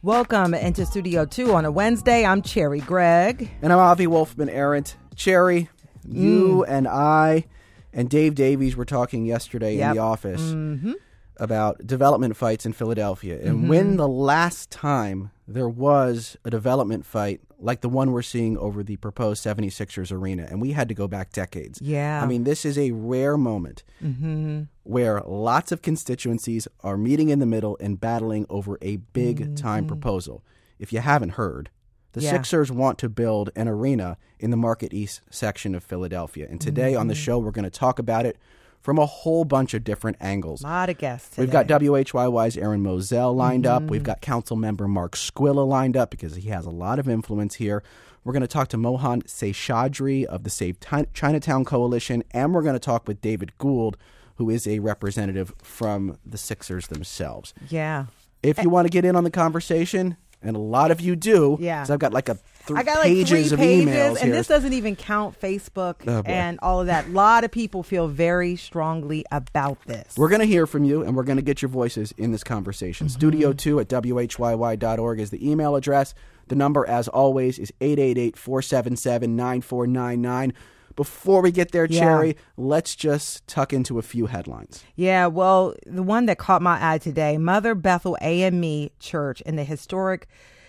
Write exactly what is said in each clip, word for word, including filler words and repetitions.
Welcome into Studio two on a Wednesday. I'm Cherry Gregg. And I'm Avi Wolfman Arendt. Cherry, you mm. and I and Dave Davies were talking yesterday yep. in the office mm-hmm. about development fights in Philadelphia. And mm-hmm. when the last time there was a development fight like the one we're seeing over the proposed seventy-sixers arena, and we had to go back decades. Yeah. I mean, this is a rare moment mm-hmm. where lots of constituencies are meeting in the middle and battling over a big-time mm-hmm. proposal. If you haven't heard, the yeah. Sixers want to build an arena in the Market East section of Philadelphia. And today mm-hmm. on the show, we're going to talk about it from a whole bunch of different angles. A lot of guests today. We've got W H Y Y's Aaron Moselle lined mm-hmm. up. We've got Council Member Mark Squilla lined up because he has a lot of influence here. We're going to talk to Mohan Seshadri of the Save Chinatown Coalition, and we're going to talk with David Gould, who is a representative from the Sixers themselves. Yeah. If you want to get in on the conversation, and a lot of you do, yeah. so I've got like a th- I got like pages three of pages, emails and here. this doesn't even count Facebook oh, and all of that. A lot of people feel very strongly about this. We're going to hear from you, and we're going to get your voices in this conversation. Mm-hmm. Studio two at W H Y Y dot org is the email address. The number, as always, is eight eight eight, four seven seven, nine four nine nine. Before we get there, yeah. Cherry, let's just tuck into a few headlines. Yeah, well, the one that caught my eye today, Mother Bethel A M E Church in the historic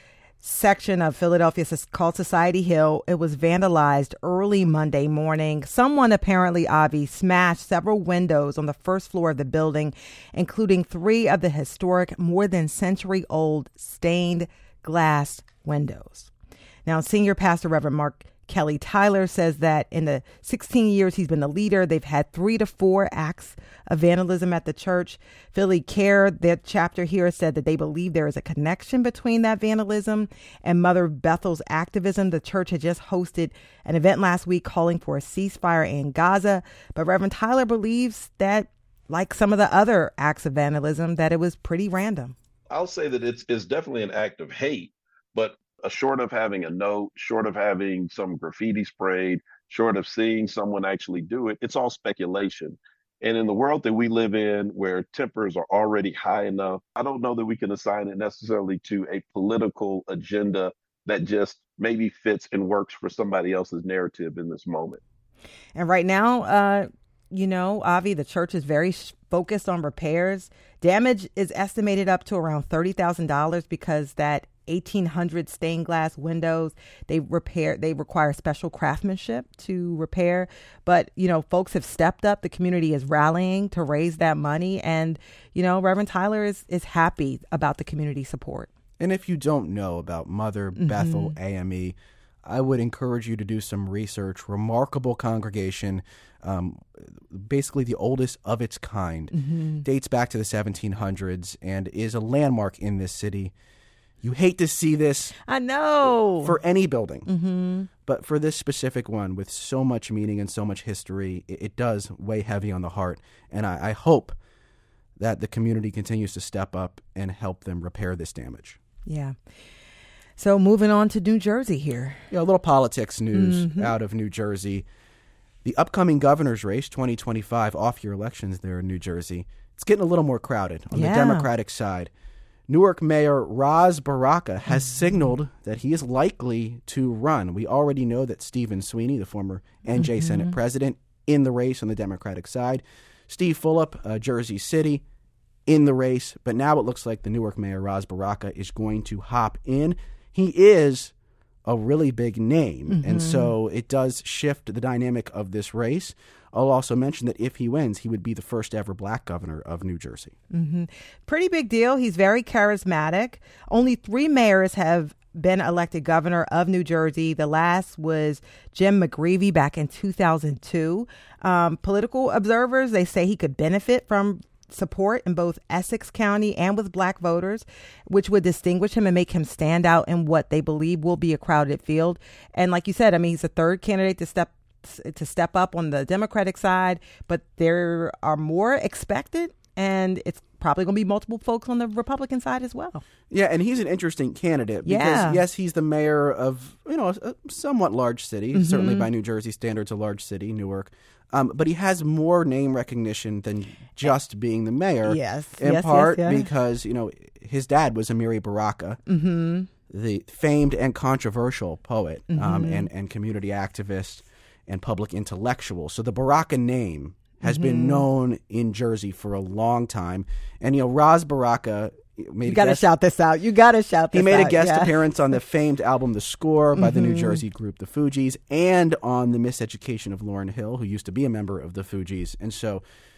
section of Philadelphia called Society Hill. It was vandalized early Monday morning. Someone apparently, Avi, smashed several windows on the first floor of the building, including three of the historic, more than century-old stained glass windows. Now, Senior Pastor Reverend Mark Kelly Tyler says that in the sixteen years he's been the leader, they've had three to four acts of vandalism at the church. Philly Care, their chapter here, said that they believe there is a connection between that vandalism and Mother Bethel's activism. The church had just hosted an event last week calling for a ceasefire in Gaza. But Reverend Tyler believes that, like some of the other acts of vandalism, that it was pretty random. I'll say that it's, it's definitely an act of hate, but Uh, short of having a note, short of having some graffiti sprayed, short of seeing someone actually do it, it's all speculation. And in the world that we live in, where tempers are already high enough, I don't know that we can assign it necessarily to a political agenda that just maybe fits and works for somebody else's narrative in this moment. And right now, uh, you know, Avi, the church is very sh- focused on repairs. Damage is estimated up to around thirty thousand dollars because that eighteen hundred stained glass windows, they repair, they require special craftsmanship to repair. But, you know, folks have stepped up. The community is rallying to raise that money. And, you know, Reverend Tyler is, is happy about the community support. And if you don't know about Mother mm-hmm. Bethel A M E, I would encourage you to do some research. Remarkable congregation, um, basically the oldest of its kind, mm-hmm. dates back to the seventeen hundreds and is a landmark in this city. You hate to see this. I know. For any building. Mm-hmm. But for this specific one, with so much meaning and so much history, it, it does weigh heavy on the heart. And I, I hope that the community continues to step up and help them repair this damage. Yeah. So moving on to New Jersey here. Yeah, a little politics news mm-hmm. out of New Jersey. The upcoming governor's race, twenty twenty-five, off-year elections there in New Jersey, it's getting a little more crowded on yeah. the Democratic side. Newark Mayor Ras Baraka has signaled that he is likely to run. We already know that Stephen Sweeney, the former N J mm-hmm. Senate president, in the race on the Democratic side. Steve Fulop, uh, Jersey City, in the race. But now it looks like the Newark Mayor Ras Baraka is going to hop in. He is a really big name, mm-hmm. and so it does shift the dynamic of this race. I'll also mention that if he wins, he would be the first ever black governor of New Jersey. Mm-hmm. Pretty big deal. He's very charismatic. Only three mayors have been elected governor of New Jersey. The last was Jim McGreevey back in two thousand two. Um, political observers, they say he could benefit from support in both Essex County and with black voters, which would distinguish him and make him stand out in what they believe will be a crowded field. And like you said, I mean, he's the third candidate to step to step up on the Democratic side, but there are more expected, and it's probably going to be multiple folks on the Republican side as well. Yeah, and he's an interesting candidate because, yeah. yes, he's the mayor of, you know, a somewhat large city, mm-hmm. certainly by New Jersey standards, a large city, Newark. Um, but he has more name recognition than just being the mayor. Yes, in yes, part yes, yeah. because, you know, his dad was Amiri Baraka, mm-hmm. the famed and controversial poet mm-hmm. um, and, and community activist and public intellectual. So the Baraka name has mm-hmm. been known in Jersey for a long time. And, you know, Raz Baraka made You got to shout this out. You got to shout this out. He made out, a guest yeah. appearance on the famed album The Score by mm-hmm. the New Jersey group The Fugees and on The Miseducation of Lauryn Hill, who used to be a member of The Fugees. And so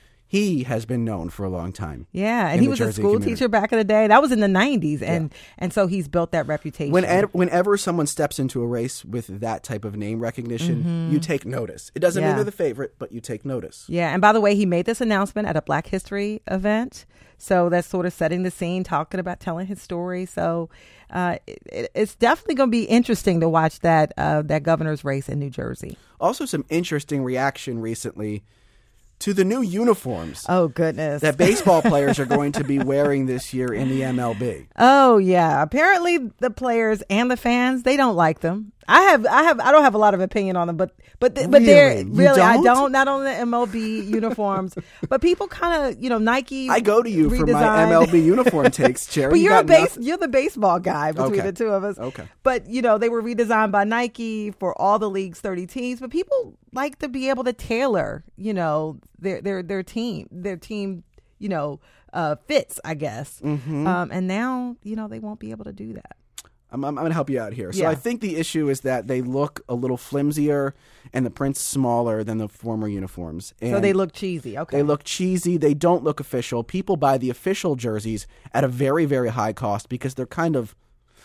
he has been known for a long time. Yeah, and he was Jersey a school community. teacher back in the day. That was in the nineties, and yeah. and so he's built that reputation. When, whenever someone steps into a race with that type of name recognition, mm-hmm. you take notice. It doesn't yeah. mean they're the favorite, but you take notice. Yeah, and by the way, he made this announcement at a Black History event. So that's sort of setting the scene, talking about telling his story. So uh, it, it's definitely going to be interesting to watch that uh, that governor's race in New Jersey. Also, some interesting reaction recently to the new uniforms. Oh, goodness. That baseball players are going to be wearing this year in the M L B. Oh, yeah. Apparently the players and the fans, they don't like them. I have, I have, I don't have a lot of opinion on them, but, but, but really? they're You really, I don't? don't, not on the M L B uniforms, but people kind of, you know, Nike. I go to you redesigned. for my M L B uniform takes, Cherry. But you you're a got base, nothing. you're the baseball guy between Okay. the two of us. Okay. But, you know, they were redesigned by Nike for all the league's thirty teams, but people like to be able to tailor, you know, their, their, their team, their team, you know, uh, fits, I guess. Mm-hmm. Um, and now, you know, they won't be able to do that. I'm, I'm going to help you out here. So Yeah. I think the issue is that they look a little flimsier and the prints smaller than the former uniforms. And So they look cheesy. Okay. They look cheesy. They don't look official. People buy the official jerseys at a very, very high cost because they're kind of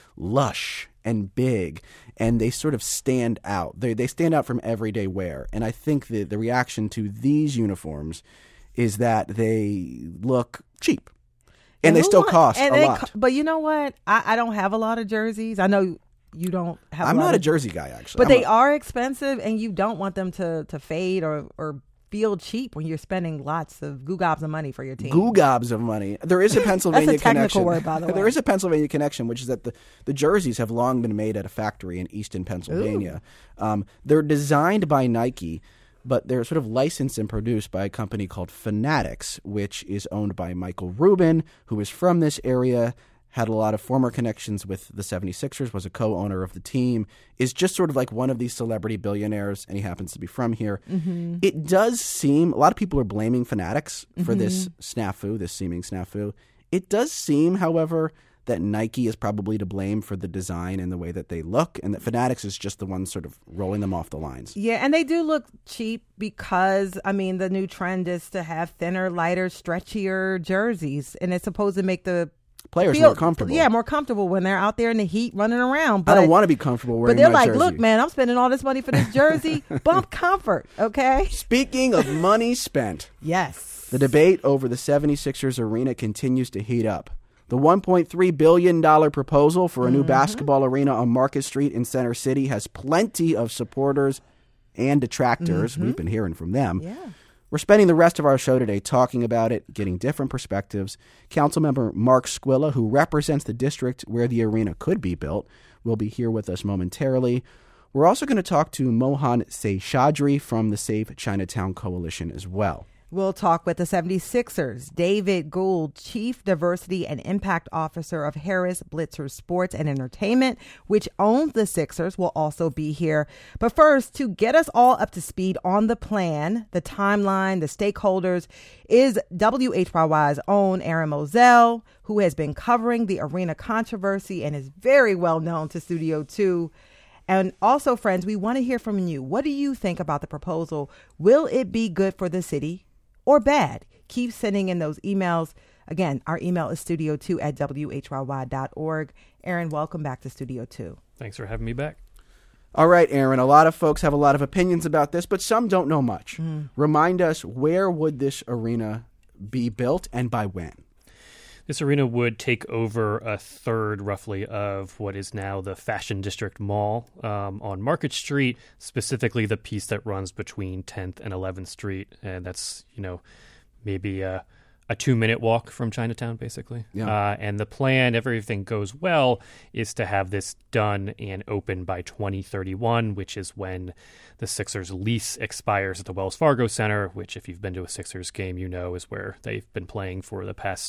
lush and big, and they sort of stand out. They they stand out from everyday wear. And I think the, the reaction to these uniforms is that they look cheap. And they who still want- cost and a they lot. co- but you know what? I, I don't have a lot of jerseys. I know you don't have I'm a lot not a of, jersey guy, actually. But I'm they a- are expensive, and you don't want them to, to fade or, or feel cheap when you're spending lots of goo gobs of money for your team. Goo gobs of money. There is a Pennsylvania That's a technical connection. word, by the way. There is a Pennsylvania connection, which is that the, the jerseys have long been made at a factory in Easton, Pennsylvania. Um, they're designed by Nike, but they're sort of licensed and produced by a company called Fanatics, which is owned by Michael Rubin, who is from this area, had a lot of former connections with the seventy-sixers, was a co-owner of the team, is just sort of like one of these celebrity billionaires, and he happens to be from here. Mm-hmm. It does seem, a lot of people are blaming Fanatics for mm-hmm. this snafu, this seeming snafu. It does seem, however, that Nike is probably to blame for the design and the way that they look, and that Fanatics is just the one sort of rolling them off the lines. Yeah, and they do look cheap because, I mean, the new trend is to have thinner, lighter, stretchier jerseys, and it's supposed to make the players feel, more comfortable. Yeah, more comfortable when they're out there in the heat running around. But, I don't want to be comfortable wearing But they're my like, jersey. look, man, I'm spending all this money for this jersey. Bump comfort, okay? Speaking of money spent, Yes. the debate over the seventy-sixers arena continues to heat up. The one point three billion dollars proposal for a new mm-hmm. basketball arena on Market Street in Center City has plenty of supporters and detractors. Mm-hmm. We've been hearing from them. Yeah. We're spending the rest of our show today talking about it, getting different perspectives. Councilmember Mark Squilla, who represents the district where the arena could be built, will be here with us momentarily. We're also going to talk to Mohan Seshadri from the Save Chinatown Coalition as well. We'll talk with the seventy-sixers. David Gould, Chief Diversity and Impact Officer of Harris Blitzer Sports and Entertainment, which owns the Sixers, will also be here. But first, to get us all up to speed on the plan, the timeline, the stakeholders, is W H Y Y's own Aaron Moselle, who has been covering the arena controversy and is very well known to Studio two. And also, friends, we want to hear from you. What do you think about the proposal? Will it be good for the city or bad? Keep sending in those emails. Again, our email is studio two at W H Y Y dot org. Aaron, welcome back to Studio two. Thanks for having me back. All right, Aaron, a lot of folks have a lot of opinions about this, but some don't know much. Mm. Remind us, where would this arena be built and by when? This arena would take over a third, roughly, of what is now the Fashion District Mall um, on Market Street, specifically the piece that runs between tenth and eleventh Street. And that's, you know, maybe a, a two-minute walk from Chinatown, basically. Yeah. Uh, and the plan, if everything goes well, is to have this done and open by twenty thirty-one, which is when the Sixers lease expires at the Wells Fargo Center, which, if you've been to a Sixers game, you know is where they've been playing for the past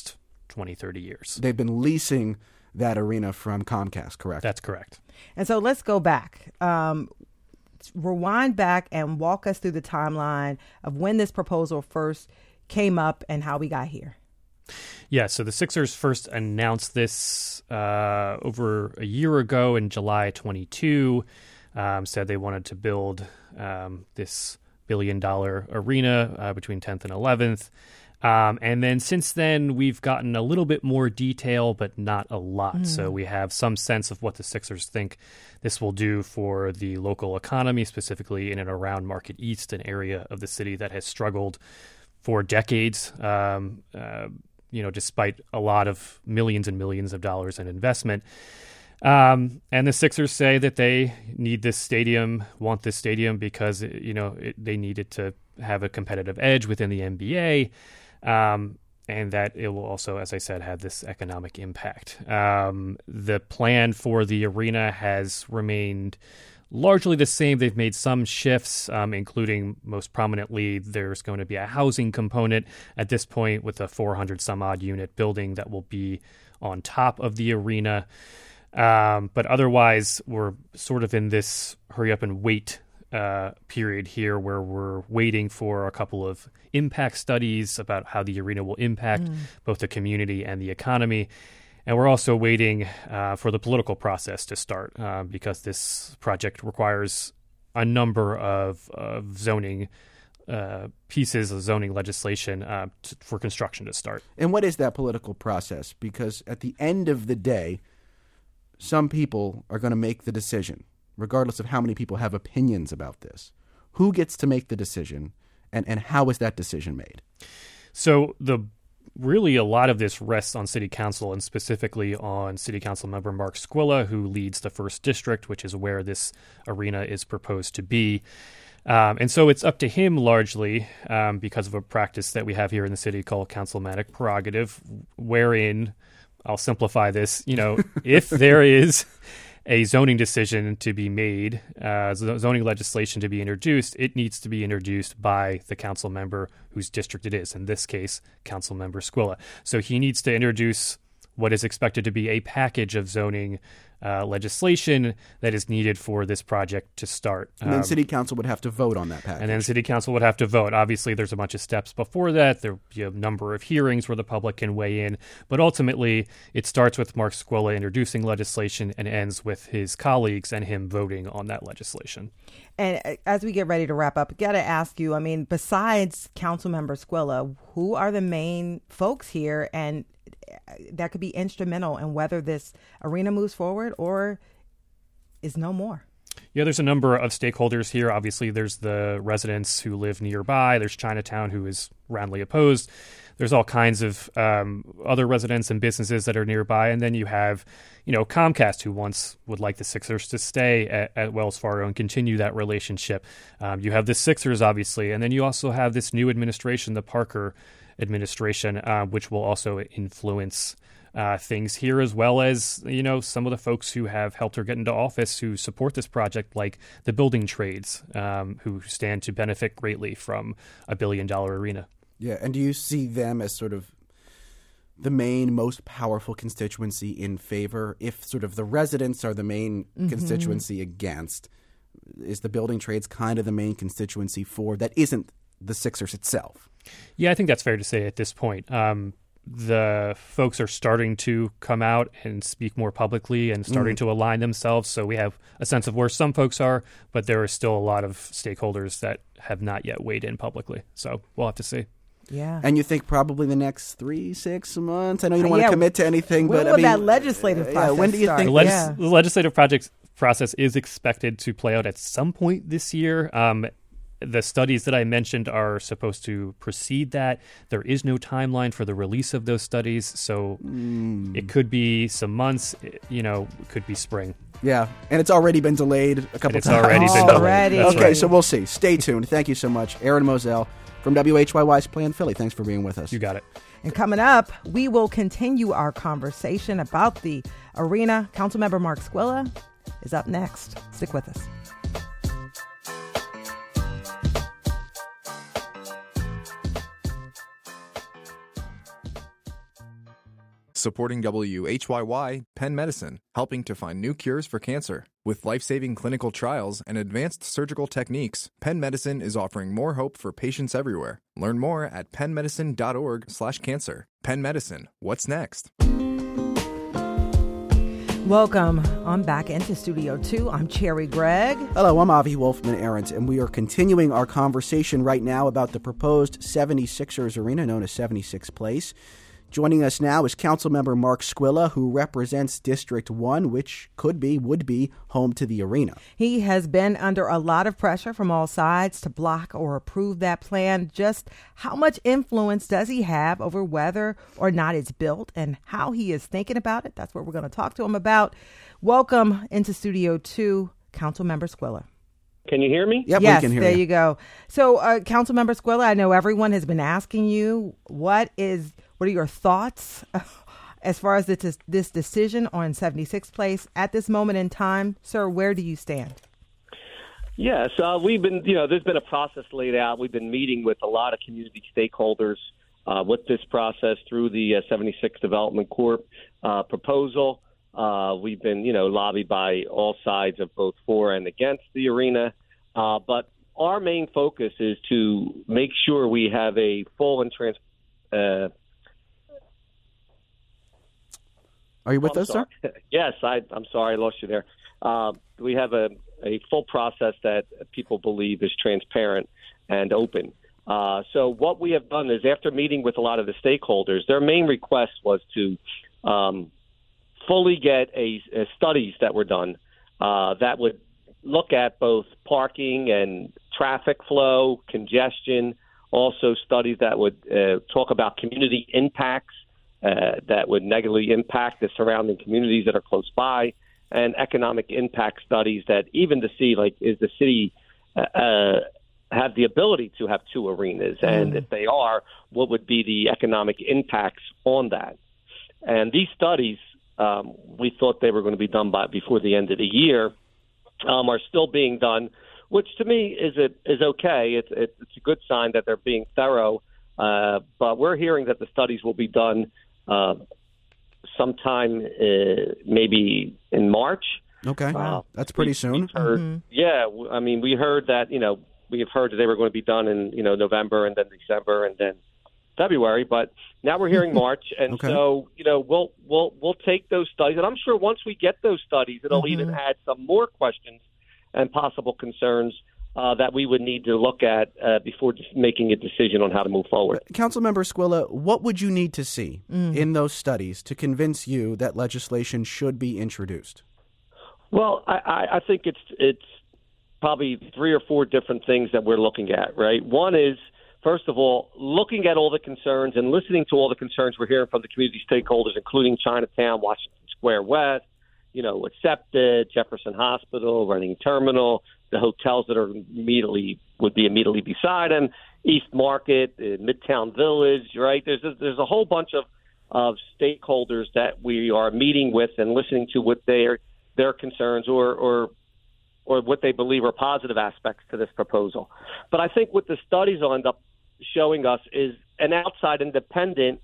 twenty, thirty years. They've been leasing that arena from Comcast, correct? That's correct. And so let's go back. Um, rewind back and walk us through the timeline of when this proposal first came up and how we got here. Yeah, so the Sixers first announced this uh, over a year ago in July twenty-two, um, said they wanted to build um, this billion-dollar arena uh, between tenth and eleventh. Um, and then since then, we've gotten a little bit more detail, but not a lot. Mm. So we have some sense of what the Sixers think this will do for the local economy, specifically in and around Market East, an area of the city that has struggled for decades, um, uh, you know, despite a lot of millions and millions of dollars in investment. Um, and the Sixers say that they need this stadium, want this stadium because, you know, it, they need it to have a competitive edge within the N B A. Um, and that it will also, as I said, have this economic impact. Um, the plan for the arena has remained largely the same. They've made some shifts, um, including most prominently, there's going to be a housing component at this point with a four hundred some odd unit building that will be on top of the arena. Um, but otherwise, we're sort of in this hurry up and wait uh, period here where we're waiting for a couple of impact studies about how the arena will impact mm. both the community and the economy. And we're also waiting uh, for the political process to start uh, because this project requires a number of, of zoning uh, pieces of zoning legislation uh, t- for construction to start. And what is that political process? Because at the end of the day, some people are going to make the decision, regardless of how many people have opinions about this. Who gets to make the decision, and, and how is that decision made? So the really a lot of this rests on City Council, and specifically on City Council member Mark Squilla, who leads the first district, which is where this arena is proposed to be. Um, and so it's up to him largely um, because of a practice that we have here in the city called councilmanic prerogative, wherein, I'll simplify this, you know, if there is a zoning decision to be made, uh, zoning legislation to be introduced, it needs to be introduced by the council member whose district it is, in this case, Council Member Squilla. So he needs to introduce what is expected to be a package of zoning uh, legislation that is needed for this project to start. And then um, City Council would have to vote on that package. And then City Council would have to vote. Obviously, there's a bunch of steps before that. There will be a number of hearings where the public can weigh in. But ultimately, it starts with Mark Squilla introducing legislation and ends with his colleagues and him voting on that legislation. And as we get ready to wrap up, I got to ask you, I mean, besides Councilmember Squilla, who are the main folks here and that could be instrumental in whether this arena moves forward or is no more? Yeah, there's a number of stakeholders here. Obviously, there's the residents who live nearby. There's Chinatown, who is roundly opposed. There's all kinds of um, other residents and businesses that are nearby. And then you have, you know, Comcast, who once would like the Sixers to stay at, at Wells Fargo and continue that relationship. Um, you have the Sixers, obviously. And then you also have this new administration, the Parker administration, uh, which will also influence uh, things here, as well as, you know, some of the folks who have helped her get into office who support this project, like the building trades, um, who stand to benefit greatly from a billion dollar arena. Yeah, and do you see them as sort of the main, most powerful constituency in favor? If sort of the residents are the main mm-hmm. constituency against, is the building trades kind of the main constituency for that isn't the Sixers itself? Yeah, I think that's fair to say at this point. Um, the folks are starting to come out and speak more publicly and starting mm. to align themselves. So we have a sense of where some folks are, but there are still a lot of stakeholders that have not yet weighed in publicly. So we'll have to see. Yeah. And you think probably the next three, six months? I know you don't uh, want yeah. to commit to anything, when but will I mean, that legislative process yeah, when do you start? think the, legis- yeah. the legislative project process is expected to play out at some point this year. Um, The studies that I mentioned are supposed to precede that. There is no timeline for the release of those studies, so mm. it could be some months, you know, it could be spring. Yeah, and it's already been delayed a couple and it's times. already been already. delayed. That's okay, right. so we'll see. Stay tuned. Thank you so much. Aaron Moselle from W H Y Y's Play in Philly. Thanks for being with us. You got it. And coming up, we will continue our conversation about the arena. Councilmember Mark Squilla is up next. Stick with us. Supporting W H Y Y, Penn Medicine, helping to find new cures for cancer. With life-saving clinical trials and advanced surgical techniques, Penn Medicine is offering more hope for patients everywhere. Learn more at pennmedicine.org slash cancer. Penn Medicine, what's next? Welcome. I'm back into Studio two. I'm Cherry Gregg. Hello, I'm Avi Wolfman-Arent, and we are continuing our conversation right now about the proposed seventy-sixers arena known as seventy-six Place. Joining us now is Councilmember Mark Squilla, who represents District one, which could be, would be, home to the arena. He has been under a lot of pressure from all sides to block or approve that plan. Just how much influence does he have over whether or not it's built and how he is thinking about it? That's what we're going to talk to him about. Welcome into Studio two, Councilmember Squilla. Can you hear me? Yep, yes, we can hear there you. you go. So, uh, Councilmember Squilla, I know everyone has been asking you, what is, what are your thoughts as far as this, this decision on seventy-six Place at this moment in time? Sir, where do you stand? Yes, uh, we've been, you know, there's been a process laid out. We've been meeting with a lot of community stakeholders uh, with this process through the uh, seventy-six Development Corp uh, proposal. Uh, we've been, you know, lobbied by all sides of both for and against the arena. Uh, but our main focus is to make sure we have a full and trans. Uh, Are you with I'm us, sorry. sir? Yes, I, I'm sorry, I lost you there. Uh, we have a, a full process that people believe is transparent and open. Uh, so what we have done is, after meeting with a lot of the stakeholders, their main request was to um, fully get a, a studies that were done uh, that would look at both parking and traffic flow, congestion, also studies that would uh, talk about community impacts uh, that would negatively impact the surrounding communities that are close by, and economic impact studies that even to see, like, is the city uh, have the ability to have two arenas? Mm. And if they are, what would be the economic impacts on that? And these studies, Um, we thought they were going to be done by before the end of the year, um, are still being done, which to me is a, is okay. It's, it's a good sign that they're being thorough. Uh, but we're hearing that the studies will be done uh, sometime uh, maybe in March. Okay, Uh, that's pretty we, soon. Heard, Mm-hmm. Yeah, I mean, we heard that, you know, we have heard that they were going to be done in, you know, November and then December and then February, but now we're hearing March, and okay. so you know we'll we'll we'll take those studies, and I'm sure once we get those studies, it'll mm-hmm. even add some more questions and possible concerns uh, that we would need to look at uh, before just making a decision on how to move forward. Councilmember Squilla, what would you need to see Mm. in those studies to convince you that legislation should be introduced? Well, I, I, I think it's it's probably three or four different things that we're looking at. Right, one is, first of all, looking at all the concerns and listening to all the concerns we're hearing from the community stakeholders, including Chinatown, Washington Square West, you know, Accepted, Jefferson Hospital, Reading Terminal, the hotels that are immediately would be immediately beside them, East Market, uh, Midtown Village, right? There's a, there's a whole bunch of, of stakeholders that we are meeting with and listening to what their their concerns or or or what they believe are positive aspects to this proposal. But I think what the studies will end up showing us is an outside independent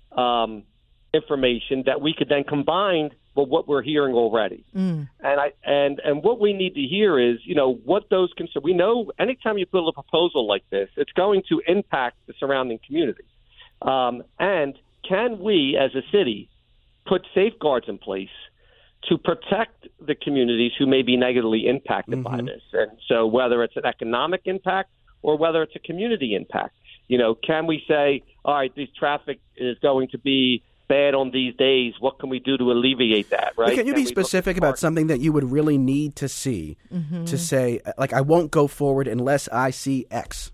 um, information that we could then combine with what we're hearing already. Mm. And I and and what we need to hear is, you know, what those concerns. We know anytime you build a proposal like this, it's going to impact the surrounding community. Um, and can we, as a city, put safeguards in place to protect the communities who may be negatively impacted mm-hmm. by this? And so whether it's an economic impact or whether it's a community impact, you know, can we say, all right, this traffic is going to be bad on these days. What can we do to alleviate that, right? But can you can be specific about something that you would really need to see mm-hmm. to say, like, I won't go forward unless I see X?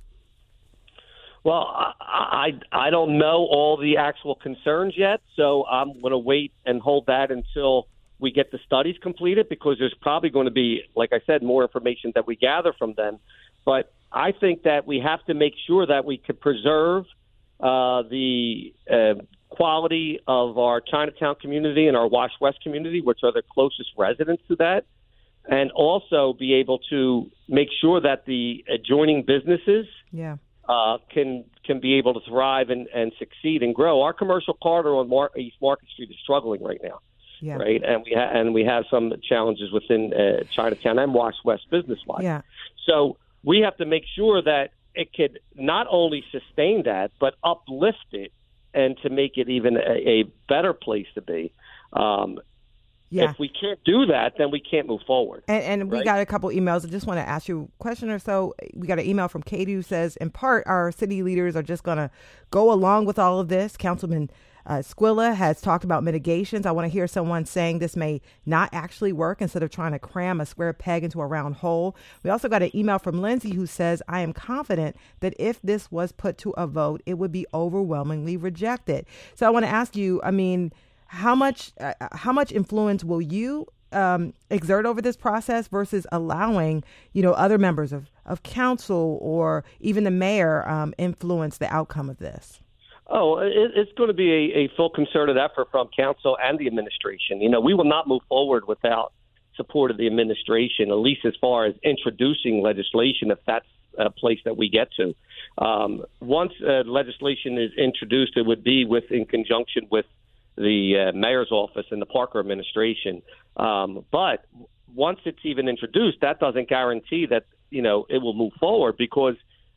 Well, I, I, I don't know all the actual concerns yet, so I'm going to wait and hold that until we get the studies completed, because there's probably going to be, like I said, more information that we gather from them. But I think that we have to make sure that we can preserve uh, the uh, quality of our Chinatown community and our Wash West community, which are the closest residents to that, and also be able to make sure that the adjoining businesses yeah. uh, can can be able to thrive and, and succeed and grow. Our commercial corridor on Mar- East Market Street is struggling right now, yeah. right? And we ha- and we have some challenges within uh, Chinatown and Wash West business-wise. Yeah. So we have to make sure that it could not only sustain that, but uplift it and to make it even a, a better place to be. Um, Yeah. If we can't do that, then we can't move forward. And, and we right? got a couple emails. I just want to ask you a question or so. We got an email from Katie who says, in part, our city leaders are just going to go along with all of this. Councilman uh, Squilla has talked about mitigations. I want to hear someone saying this may not actually work instead of trying to cram a square peg into a round hole. We also got an email from Lindsay who says, I am confident that if this was put to a vote, it would be overwhelmingly rejected. So I want to ask you, I mean, How much uh, how much influence will you um, exert over this process versus allowing, you know, other members of, of council or even the mayor um, influence the outcome of this? Oh, it, it's going to be a, a full concerted effort from council and the administration. You know, we will not move forward without support of the administration, at least as far as introducing legislation, if that's a place that we get to. Um, once uh, legislation is introduced, it would be with in conjunction with the uh, mayor's office and the Parker administration. Um, but once it's even introduced, that doesn't guarantee that, you know, it will move forward, because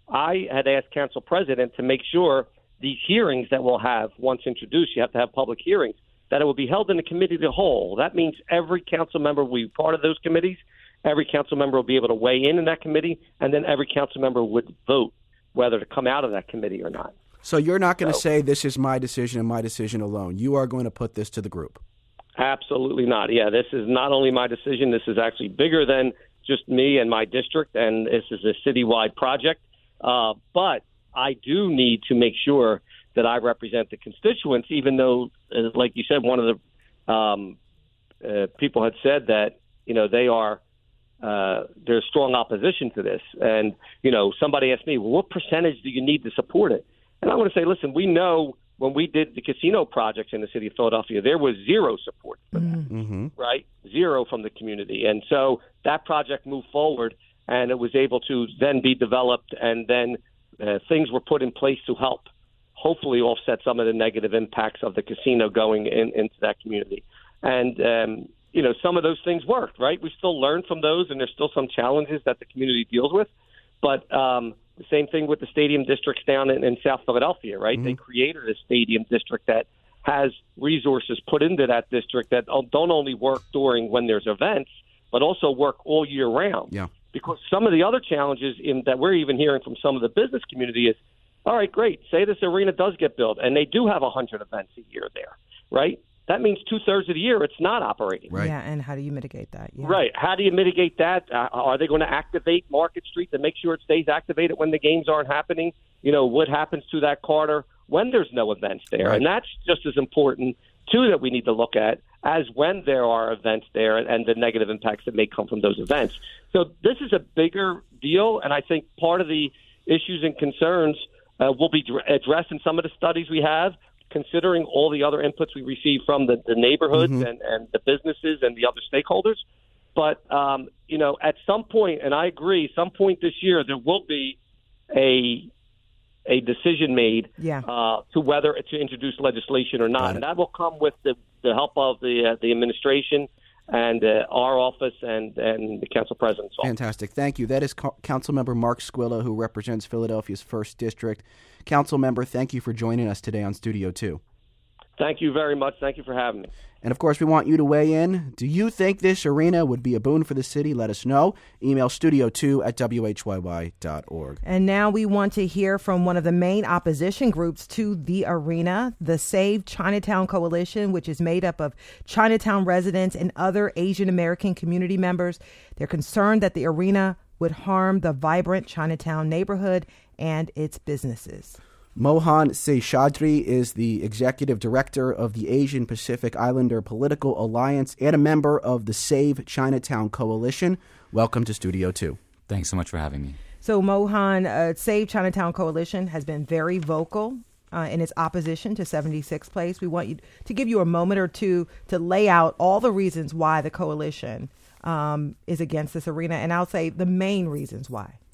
I had asked council president to make sure these hearings that we'll have once introduced, you have to have public hearings, that it will be held in the committee of the whole. That means every council member will be part of those committees. Every council member will be able to weigh in in that committee, and then every council member would vote whether to come out of that committee or not. So you're not going to So- say this is my decision and my decision alone. You are going to put this to the group. Absolutely not. Yeah, this is not only my decision. This is actually bigger than just me and my district, and this is a citywide project. Uh, but I do need to make sure that I represent the constituents, even though, uh, like you said, one of the um, uh, people had said that, you know, they are uh, there's strong opposition to this. And, you know, somebody asked me, well, what percentage do you need to support it? And I want to say, listen, we know when we did the casino projects in the city of Philadelphia, there was zero support for that, Mm-hmm. right? Zero from the community. And so that project moved forward, and it was able to then be developed, and then uh, things were put in place to help hopefully offset some of the negative impacts of the casino going in, into that community. And, um, you know, some of those things worked, right? We still learn from those, and there's still some challenges that the community deals with. But um, the same thing with the stadium districts down in, in South Philadelphia, right? Mm-hmm. They created a stadium district that has resources put into that district that don't only work during when there's events, but also work all year round. Yeah. Because some of the other challenges in that we're even hearing from some of the business community is, all right, great, say this arena does get built, and they do have one hundred events a year there, right? That means two-thirds of the year it's not operating. Right. Yeah, and how do you mitigate that? Yeah. Right. How do you mitigate that? Uh, are they going to activate Market Street to make sure it stays activated when the games aren't happening? You know, what happens to that corridor when there's no events there? Right. And that's just as important, too, that we need to look at as when there are events there and, and the negative impacts that may come from those events. So this is a bigger deal, and I think part of the issues and concerns uh, will be dr- addressed in some of the studies we have, considering all the other inputs we receive from the, the neighborhoods Mm-hmm. and, and the businesses and the other stakeholders. But, um, you know, at some point, and I agree, some point this year, there will be a a decision made Yeah. uh, to whether to introduce legislation or Got not. it. And that will come with the, the help of the uh, the administration and uh, our office and, and the council president's office. Fantastic. Thank you. That is Co- Councilmember Mark Squilla, who represents Philadelphia's first District. Council member, thank you for joining us today on Studio two. Thank you very much. Thank you for having me. And, of course, we want you to weigh in. Do you think this arena would be a boon for the city? Let us know. Email studio two at w h y y dot org. And now we want to hear from one of the main opposition groups to the arena, the Save Chinatown Coalition, which is made up of Chinatown residents and other Asian American community members. They're concerned that the arena would harm the vibrant Chinatown neighborhood and its businesses. Mohan Seshadri is the executive director of the Asian Pacific Islander Political Alliance and a member of the Save Chinatown Coalition. Welcome to Studio two. Thanks so much for having me. So Mohan, uh, Save Chinatown Coalition has been very vocal uh, in its opposition to seventy-sixth Place. We want you to give you a moment or two to lay out all the reasons why the coalition um, is against this arena, and I'll say the main reasons why.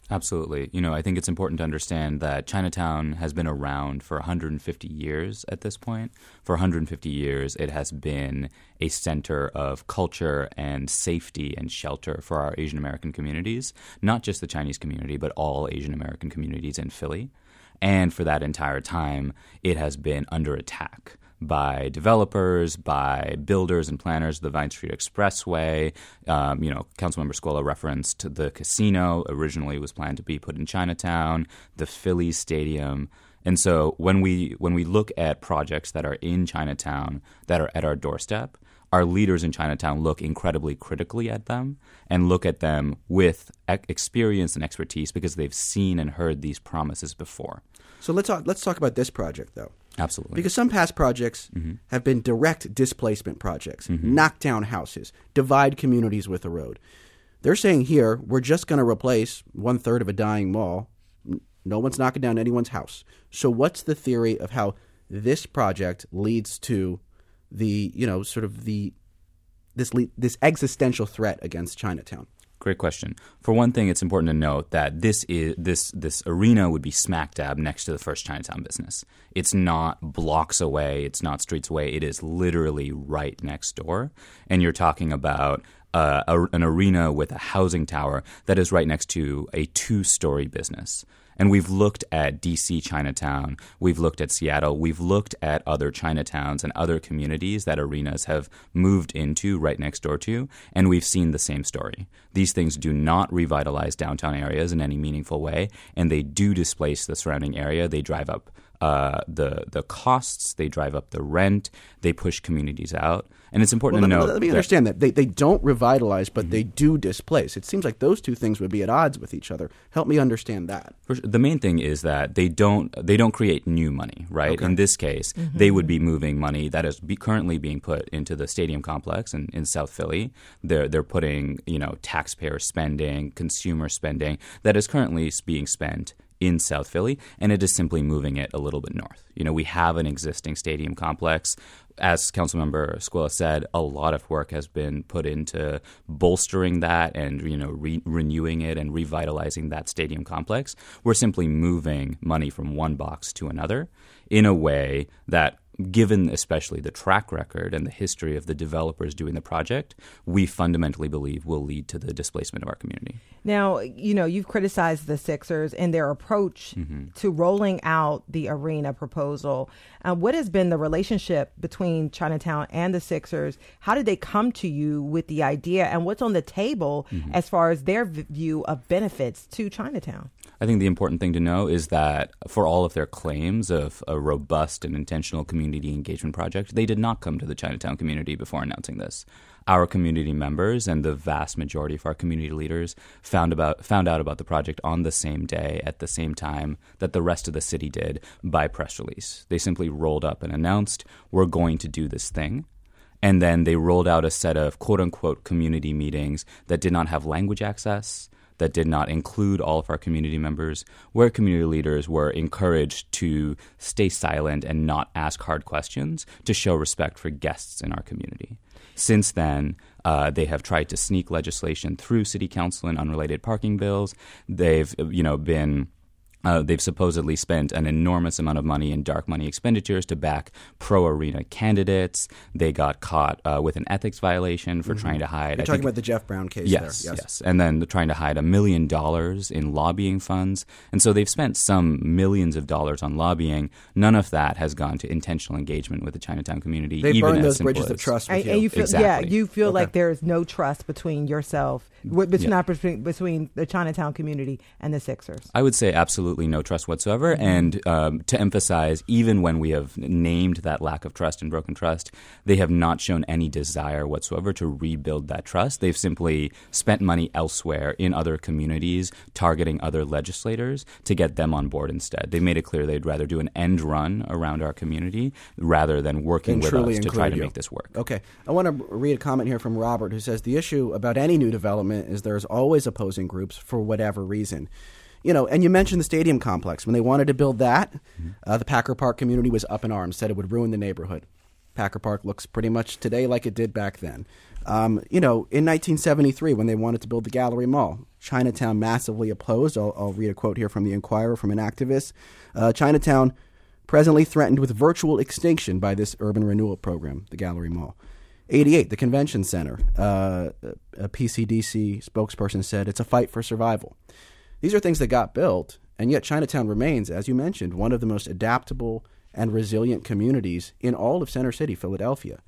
Absolutely. You know, I think it's important to understand that Chinatown has been around for one hundred fifty years at this point. For one hundred fifty years, it has been a center of culture and safety and shelter for our Asian American communities, not just the Chinese community, but all Asian American communities in Philly. And for that entire time, it has been under attack by developers, by builders and planners of the Vine Street Expressway. Um, you know, Councilmember Squilla referenced the casino originally was planned to be put in Chinatown, the Phillies Stadium. And so when we when we look at projects that are in Chinatown that are at our doorstep, our leaders in Chinatown look incredibly critically at them and look at them with experience and expertise because they've seen and heard these promises before. So let's talk, let's talk about this project, though. Absolutely. Because some past projects mm-hmm. have been direct displacement projects, mm-hmm. knock down houses, divide communities with a road. They're saying here, we're just going to replace one-third of a dying mall. No one's knocking down anyone's house. So what's the theory of how this project leads to the, you know, sort of the this le- this existential threat against Chinatown? Great question. For one thing, it's important to note that this is this this arena would be smack dab next to the first Chinatown business. It's not blocks away. It's not streets away. It is literally right next door. And you're talking about uh, a, an arena with a housing tower that is right next to a two-story business. And we've looked at D C Chinatown, we've looked at Seattle, we've looked at other Chinatowns and other communities that arenas have moved into right next door to, and we've seen the same story. These things do not revitalize downtown areas in any meaningful way, and they do displace the surrounding area. They drive up uh, the the costs, they drive up the rent, they push communities out. And it's important well, to let, note. Let me that, understand that. They, they don't revitalize, but mm-hmm. they do displace. It seems like those two things would be at odds with each other. Help me understand that. The main thing is that they don't they don't create new money, right? Okay. In this case, mm-hmm. they would be moving money that is be currently being put into the stadium complex in, in South Philly. They're they're putting, you know, taxpayer spending, consumer spending that is currently being spent in South Philly, and it is simply moving it a little bit north. You know, we have an existing stadium complex. As Councilmember Squilla said, a lot of work has been put into bolstering that and, you know, re- renewing it and revitalizing that stadium complex. We're simply moving money from one box to another in a way that, given especially the track record and the history of the developers doing the project, we fundamentally believe will lead to the displacement of our community. Now, you know, you've criticized the Sixers and their approach mm-hmm. to rolling out the arena proposal. Uh, what has been the relationship between Chinatown and the Sixers? How did they come to you with the idea, and what's on the table mm-hmm. as far as their v- view of benefits to Chinatown? I think the important thing to know is that for all of their claims of a robust and intentional community engagement project, they did not come to the Chinatown community before announcing this. Our community members and the vast majority of our community leaders found about found out about the project on the same day at the same time that the rest of the city did by press release. They simply rolled up and announced, we're going to do this thing. And then they rolled out a set of quote-unquote community meetings that did not have language access, that did not include all of our community members, where community leaders were encouraged to stay silent and not ask hard questions to show respect for guests in our community. Since then, uh, they have tried to sneak legislation through city council and unrelated parking bills. They've, you know, been... Uh, they've supposedly spent an enormous amount of money in dark money expenditures to back pro-arena candidates. They got caught uh, with an ethics violation for mm-hmm. trying to hide. You're I talking think, about the Jeff Brown case yes, there. Yes, yes. And then trying to hide a million dollars in lobbying funds. And so they've spent some millions of dollars on lobbying. None of that has gone to intentional engagement with the Chinatown community. They even burned those bridges as, of trust with and, you. and you feel, exactly. Yeah, you feel okay. like there is no trust between yourself, between, yeah. not between, between the Chinatown community and the Sixers. I would say absolutely no trust whatsoever. Mm-hmm. And um, to emphasize, even when we have named that lack of trust and broken trust, they have not shown any desire whatsoever to rebuild that trust. They've simply spent money elsewhere in other communities, targeting other legislators to get them on board instead. They made it clear they'd rather do an end run around our community rather than working and with us to try to you. make this work. Okay. I want to read a comment here from Robert who says, the issue about any new development is there's always opposing groups for whatever reason. You know, and you mentioned the stadium complex. When they wanted to build that, mm-hmm. uh, the Packer Park community was up in arms, said it would ruin the neighborhood. Packer Park looks pretty much today like it did back then. Um, you know, in nineteen seventy-three, when they wanted to build the Gallery Mall, Chinatown massively opposed. I'll, I'll read a quote here from the Inquirer from an activist. Uh, Chinatown presently threatened with virtual extinction by this urban renewal program, the Gallery Mall. eighty-eight, the Convention Center. Uh, a P C D C spokesperson said it's a fight for survival. These are things that got built, and yet Chinatown remains, as you mentioned, one of the most adaptable and resilient communities in all of Center City, Philadelphia.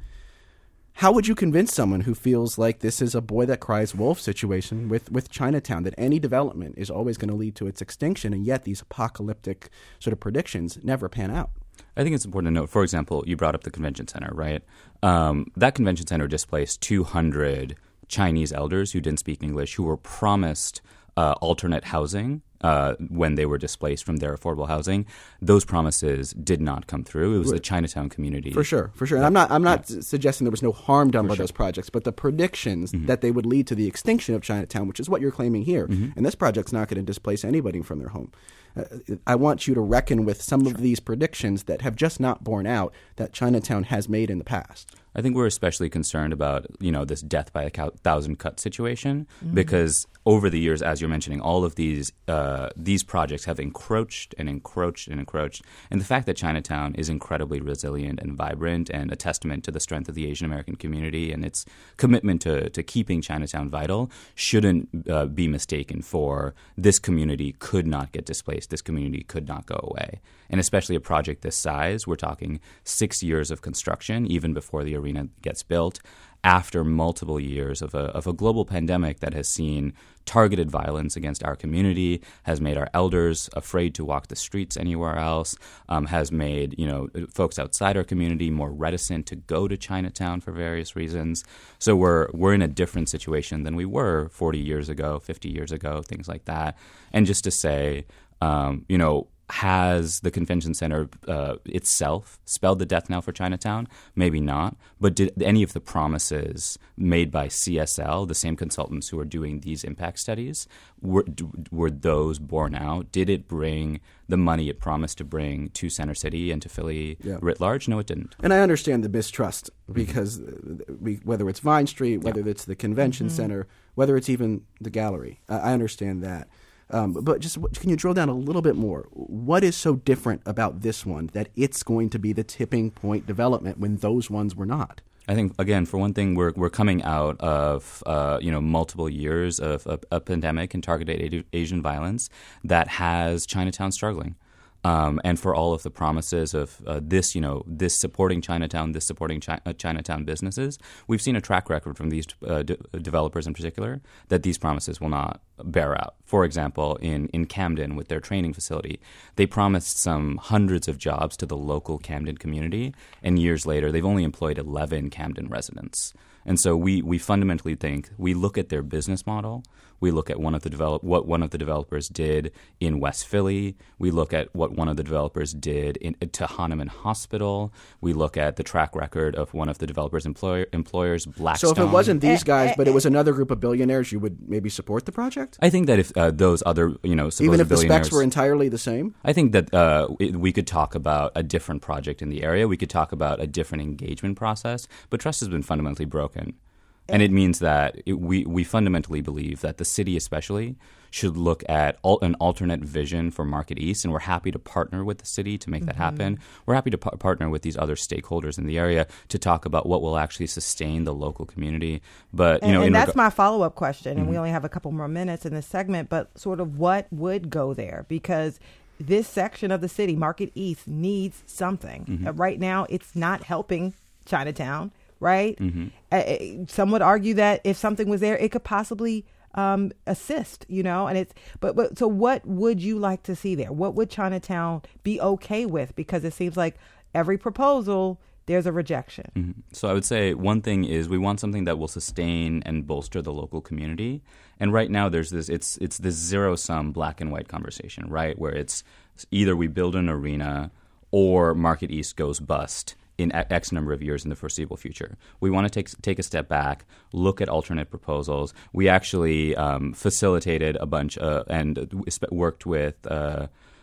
How would you convince someone who feels like this is a boy that cries wolf situation with, with Chinatown, that any development is always going to lead to its extinction, and yet these apocalyptic sort of predictions never pan out? I think it's important to note, for example, you brought up the convention center, right? Um, that convention center displaced two hundred Chinese elders who didn't speak English, who were promised uh, alternate housing uh, when they were displaced from their affordable housing. Those promises did not come through. It was the Chinatown community. For sure, for sure. And I'm not I'm not yeah. suggesting there was no harm done for by sure. those projects, but the predictions mm-hmm. that they would lead to the extinction of Chinatown, which is what you're claiming here, mm-hmm. and this project's not going to displace anybody from their home. Uh, I want you to reckon with some sure. of these predictions that have just not borne out that Chinatown has made in the past. I think we're especially concerned about, you know, this death by a thousand cut situation mm-hmm. because over the years, as you're mentioning, all of these uh, these projects have encroached and encroached and encroached. And the fact that Chinatown is incredibly resilient and vibrant and a testament to the strength of the Asian American community and its commitment to, to keeping Chinatown vital shouldn't uh, be mistaken for this community could not get displaced. This community could not go away. And especially a project this size, we're talking six years of construction, even before the arena gets built, after multiple years of a, of a global pandemic that has seen targeted violence against our community, has made our elders afraid to walk the streets anywhere else, um, has made, you know, folks outside our community more reticent to go to Chinatown for various reasons. So we're we're in a different situation than we were forty years ago, fifty years ago, things like that. And just to say, um, you know, has the convention center uh, itself spelled the death knell for Chinatown? Maybe not. But did any of the promises made by C S L, the same consultants who are doing these impact studies, were, were those borne out? Did it bring the money it promised to bring to Center City and to Philly yeah. writ large? No, it didn't. And I understand the mistrust because we, whether it's Vine Street, whether yeah. it's the convention mm-hmm. center, whether it's even the gallery, uh, I understand that. Um, but just can you drill down a little bit more? What is so different about this one that it's going to be the tipping point development when those ones were not? I think, again, for one thing, we're we're coming out of uh, you know multiple years of a, a pandemic and targeted Asian violence that has Chinatown struggling. Um, and for all of the promises of uh, this, you know, this supporting Chinatown, this supporting Chi- uh, Chinatown businesses, we've seen a track record from these uh, de- developers in particular that these promises will not bear out. For example, in, in Camden with their training facility, they promised some hundreds of jobs to the local Camden community, and years later, they've only employed eleven Camden residents. And so we, we fundamentally think we look at their business model. We look at one of the develop what one of the developers did in West Philly. We look at what one of the developers did in, to Hahnemann Hospital. We look at the track record of one of the developers' employer, employers, Blackstone. So if it wasn't these guys, but it was another group of billionaires, you would maybe support the project? I think that if uh, those other, you know, supposed even if the billionaires, specs were entirely the same? I think that uh, it, we could talk about a different project in the area. We could talk about a different engagement process. But trust has been fundamentally broken. And it means that it, we, we fundamentally believe that the city especially should look at al- an alternate vision for Market East, and we're happy to partner with the city to make mm-hmm. that happen. We're happy to p- partner with these other stakeholders in the area to talk about what will actually sustain the local community. But you and, know, and in that's reg- my follow-up question, and mm-hmm. we only have a couple more minutes in this segment, but sort of what would go there? Because this section of the city, Market East, needs something. Mm-hmm. Uh, right now, it's not helping Chinatown. Right? Mm-hmm. Uh, some would argue that if something was there, it could possibly um, assist, you know, and it's, but, but, so what would you like to see there? What would Chinatown be okay with? Because it seems like every proposal, there's a rejection. Mm-hmm. So I would say one thing is we want something that will sustain and bolster the local community. And right now there's this, it's, it's this zero sum black and white conversation, right? Where it's either we build an arena or Market East goes bust in X number of years in the foreseeable future. We want to take take a step back, look at alternate proposals. We actually um, facilitated a bunch uh, and worked with uh,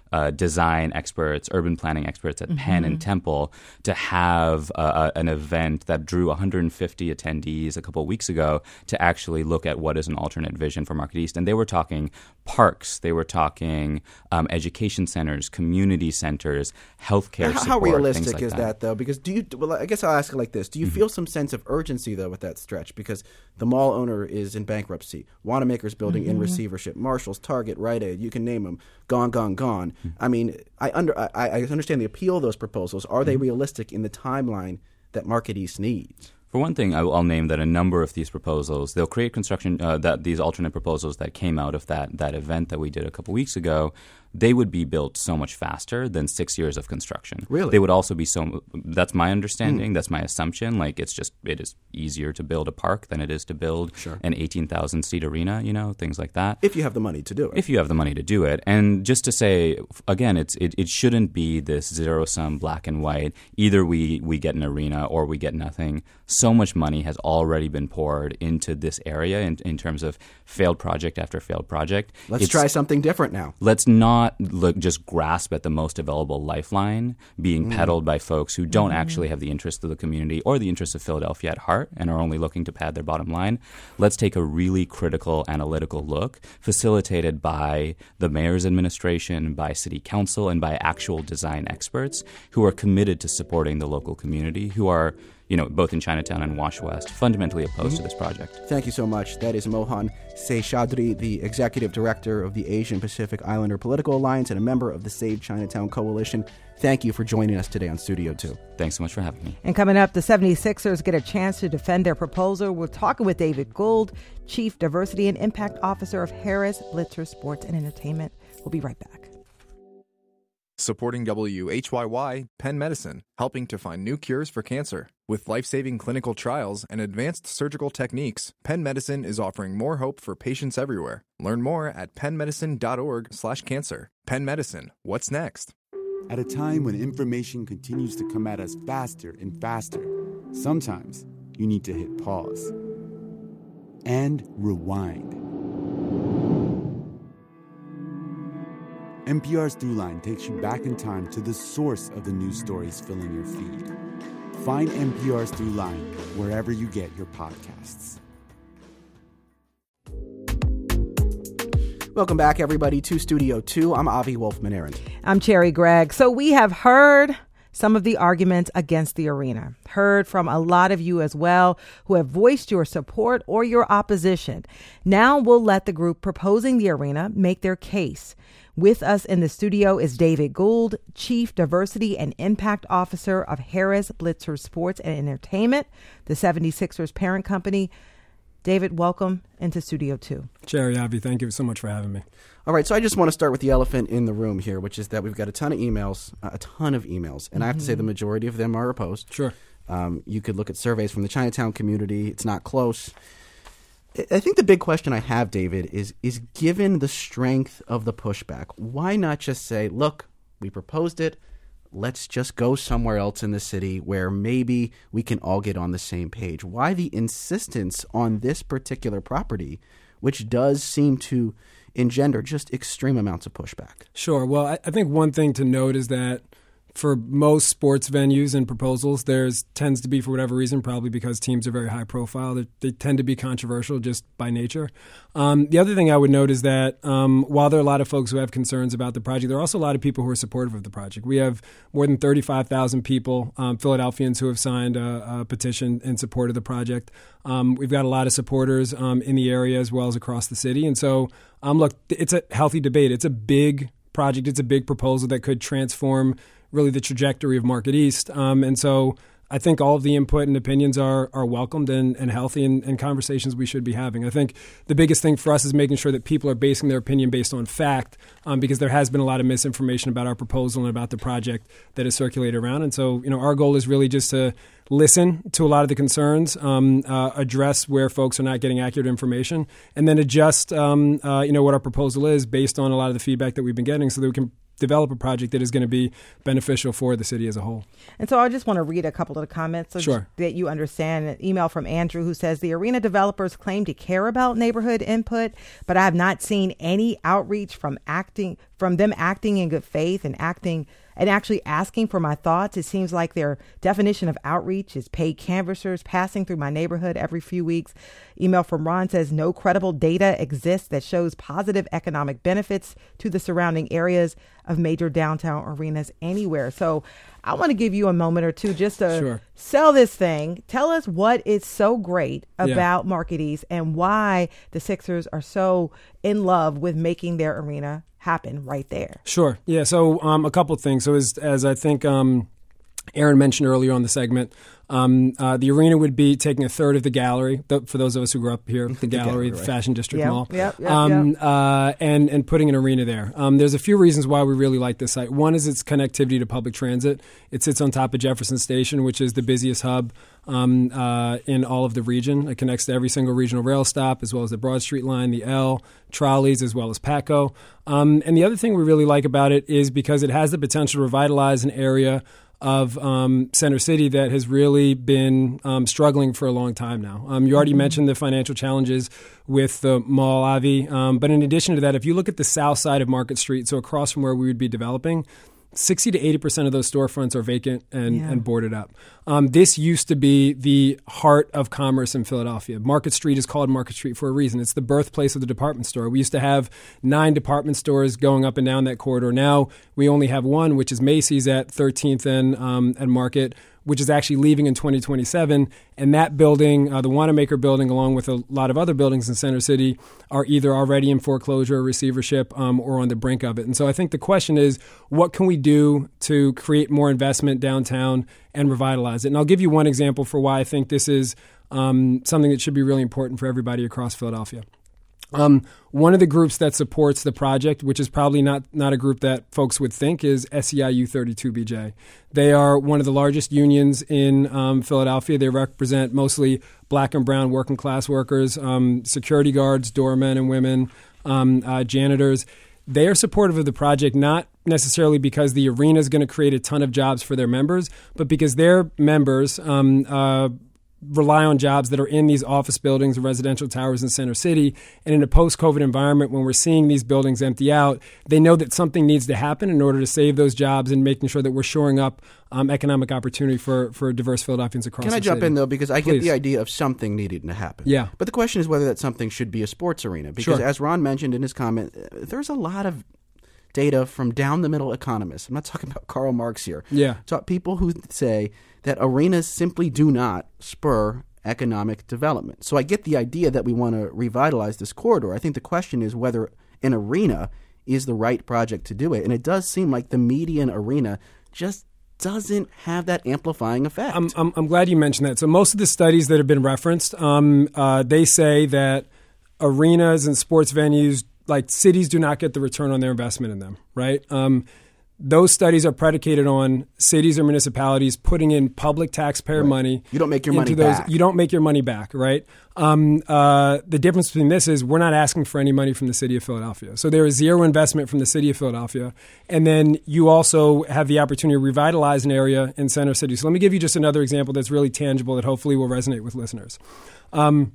uh, design experts, urban planning experts at mm-hmm. Penn and Temple to have uh, an event that drew one hundred fifty attendees a couple of weeks ago to actually look at what is an alternate vision for Market East. And they were talking parks, they were talking um, education centers, community centers, healthcare how, support, how realistic things like is that. that, though? Because do you? Well, I guess I'll ask it like this: do you mm-hmm. feel some sense of urgency though with that stretch? Because the mall owner is in bankruptcy, Wanamaker's building mm-hmm. in receivership, Marshalls, Target, Rite Aid, you can name them, gone, gone, gone. Mm-hmm. I mean, I under I, I understand the appeal of those proposals. Are they mm-hmm. realistic in the timeline that Market East needs? For one thing, I'll name that a number of these proposals, they'll create construction, uh, that these alternate proposals that came out of that, that event that we did a couple weeks ago, they would be built so much faster than six years of construction. Really? They would also be so, that's my understanding, mm. that's my assumption. Like, it's just, it is easier to build a park than it is to build sure. an eighteen thousand seat arena, you know, things like that. If you have the money to do it. If you have the money to do it. And just to say, again, it's it, it shouldn't be this zero-sum black and white. Either we, we get an arena or we get nothing. So much money has already been poured into this area in, in terms of failed project after failed project. Let's it's, try something different now. Let's not look, just grasp at the most available lifeline being mm. peddled by folks who don't mm. actually have the interest of the community or the interest of Philadelphia at heart and are only looking to pad their bottom line. Let's take a really critical, analytical look, facilitated by the mayor's administration, by city council, and by actual design experts who are committed to supporting the local community, who are, you know, both in Chinatown and Wash West, fundamentally opposed mm-hmm. to this project. Thank you so much. That is Mohan Seshadri, the Executive Director of the Asian Pacific Islander Political Alliance and a member of the Save Chinatown Coalition. Thank you for joining us today on Studio two. Thanks so much for having me. And coming up, the seventy-sixers get a chance to defend their proposal. We're talking with David Gould, Chief Diversity and Impact Officer of Harris Blitzer Sports and Entertainment. We'll be right back. Supporting W H Y Y, Penn Medicine, helping to find new cures for cancer. With life-saving clinical trials and advanced surgical techniques, Penn Medicine is offering more hope for patients everywhere. Learn more at pennmedicine.org slash cancer. Penn Medicine, what's next? At a time when information continues to come at us faster and faster, sometimes you need to hit pause and rewind. N P R's Throughline takes you back in time to the source of the news stories filling your feed. Find N P R's Throughline wherever you get your podcasts. Welcome back, everybody, to Studio two. I'm Avi Wolfman-Arent. I'm Cherry Gregg. So we have heard some of the arguments against the arena, heard from a lot of you as well who have voiced your support or your opposition. Now we'll let the group proposing the arena make their case. With us in the studio is David Gould, Chief Diversity and Impact Officer of Harris Blitzer Sports and Entertainment, the seventy-sixers parent company. David, welcome into Studio two. Cherry, Avi, thank you so much for having me. All right, so I just want to start with the elephant in the room here, which is that we've got a ton of emails, uh, a ton of emails, and mm-hmm. I have to say the majority of them are opposed. Sure. Um, you could look at surveys from the Chinatown community. It's not close. I think the big question I have, David, is is given the strength of the pushback, why not just say, look, we proposed it, let's just go somewhere else in the city where maybe we can all get on the same page? Why the insistence on this particular property, which does seem to engender just extreme amounts of pushback? Sure. Well, I, I think one thing to note is that for most sports venues and proposals, there's tends to be, for whatever reason, probably because teams are very high profile, they, they tend to be controversial just by nature. Um, the other thing I would note is that um, while there are a lot of folks who have concerns about the project, there are also a lot of people who are supportive of the project. We have more than thirty-five thousand people, um, Philadelphians, who have signed a, a petition in support of the project. Um, we've got a lot of supporters um, in the area as well as across the city. And so, um, look, it's a healthy debate. It's a big project. It's a big proposal that could transform really the trajectory of Market East. Um, and so I think all of the input and opinions are are welcomed and, and healthy and, and conversations we should be having. I think the biggest thing for us is making sure that people are basing their opinion based on fact, um, because there has been a lot of misinformation about our proposal and about the project that is circulated around. And so, you know, our goal is really just to listen to a lot of the concerns, um, uh, address where folks are not getting accurate information, and then adjust, um, uh, you know, what our proposal is based on a lot of the feedback that we've been getting so that we can develop a project that is going to be beneficial for the city as a whole. And so I just want to read a couple of the comments so sure. that you understand. An email from Andrew who says, the arena developers claim to care about neighborhood input, but I have not seen any outreach from acting from them acting in good faith and acting and actually asking for my thoughts. It seems like their definition of outreach is paid canvassers passing through my neighborhood every few weeks. Email from Ron says, no credible data exists that shows positive economic benefits to the surrounding areas of major downtown arenas anywhere. So I want to give you a moment or two just to sure. sell this thing. Tell us what is so great about yeah. Market East and why the Sixers are so in love with making their arena happen right there. Sure. Yeah. So um, a couple of things. So as, as I think um, Aaron mentioned earlier on the segment, um, uh, the arena would be taking a third of the gallery, the, for those of us who grew up here, the, the gallery, gallery, the right. Fashion District yep, Mall, yep, yep, um, yep. Uh, and, and putting an arena there. Um, there's a few reasons why we really like this site. One is its connectivity to public transit. It sits on top of Jefferson Station, which is the busiest hub um, uh, in all of the region. It connects to every single regional rail stop, as well as the Broad Street line, the L, trolleys, as well as Patco. Um, and the other thing we really like about it is because it has the potential to revitalize an area of um, Center City that has really been um, struggling for a long time now. Um, you already mm-hmm. mentioned the financial challenges with the Mall Avi, um, but in addition to that, if you look at the south side of Market Street, so across from where we would be developing, sixty to eighty percent of those storefronts are vacant and, yeah. and boarded up. Um, this used to be the heart of commerce in Philadelphia. Market Street is called Market Street for a reason. It's the birthplace of the department store. We used to have nine department stores going up and down that corridor. Now we only have one, which is Macy's at thirteenth and, um, and Market, which is actually leaving in twenty twenty-seven. And that building, uh, the Wanamaker building, along with a lot of other buildings in Center City, are either already in foreclosure or receivership um, or on the brink of it. And so I think the question is, what can we do to create more investment downtown and revitalize it? And I'll give you one example for why I think this is um, something that should be really important for everybody across Philadelphia. Um, one of the groups that supports the project, which is probably not, not a group that folks would think, is S E I U thirty-two B J. They are one of the largest unions in um, Philadelphia. They represent mostly black and brown working class workers, um, security guards, doormen and women, um, uh, janitors. They are supportive of the project, not necessarily because the arena is going to create a ton of jobs for their members, but because their members um, uh, rely on jobs that are in these office buildings and residential towers in Center City. And in a post-COVID environment, when we're seeing these buildings empty out, they know that something needs to happen in order to save those jobs and making sure that we're shoring up um, economic opportunity for, for diverse Philadelphians across the city. Can I jump in, though? Because I Please. get the idea of something needing to happen. Yeah. But the question is whether that something should be a sports arena. Because Sure. as Ron mentioned in his comment, there's a lot of data from down-the-middle economists. I'm not talking about Karl Marx here. Yeah. So people who say that arenas simply do not spur economic development. So I get the idea that we want to revitalize this corridor. I think the question is whether an arena is the right project to do it. And it does seem like the median arena just doesn't have that amplifying effect. I'm, I'm, I'm glad you mentioned that. So most of the studies that have been referenced, um, uh, they say that arenas and sports venues, like cities, do not get the return on their investment in them, right? Um, Those studies are predicated on cities or municipalities putting in public taxpayer right. money. You don't make your money those, back. You don't make your money back, right? Um, uh, the difference between this is we're not asking for any money from the city of Philadelphia. So there is zero investment from the city of Philadelphia. And then you also have the opportunity to revitalize an area in Center City. So let me give you just another example that's really tangible that hopefully will resonate with listeners. Um,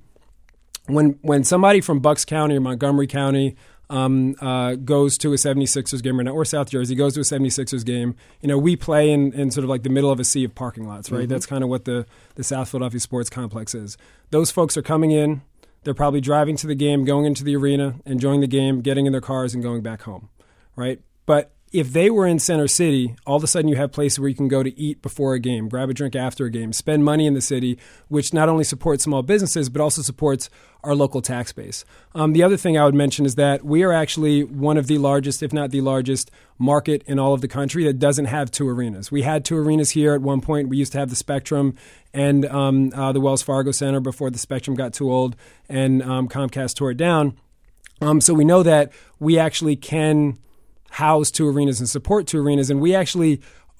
when when somebody from Bucks County or Montgomery County Um, uh, goes to a seventy-sixers game right now, or South Jersey goes to a seventy-sixers game, you know, we play in, in sort of like the middle of a sea of parking lots, right? Mm-hmm. That's kind of what the, the South Philadelphia Sports Complex is. Those folks are coming in, they're probably driving to the game, going into the arena, enjoying the game, getting in their cars and going back home, right? But if they were in Center City, all of a sudden you have places where you can go to eat before a game, grab a drink after a game, spend money in the city, which not only supports small businesses, but also supports our local tax base. Um, the other thing I would mention is that we are actually one of the largest, if not the largest, market in all of the country that doesn't have two arenas. We had two arenas here at one point. We used to have the Spectrum and um, uh, the Wells Fargo Center before the Spectrum got too old and um, Comcast tore it down. Um, so we know that we actually can house two arenas and support two arenas, and we actually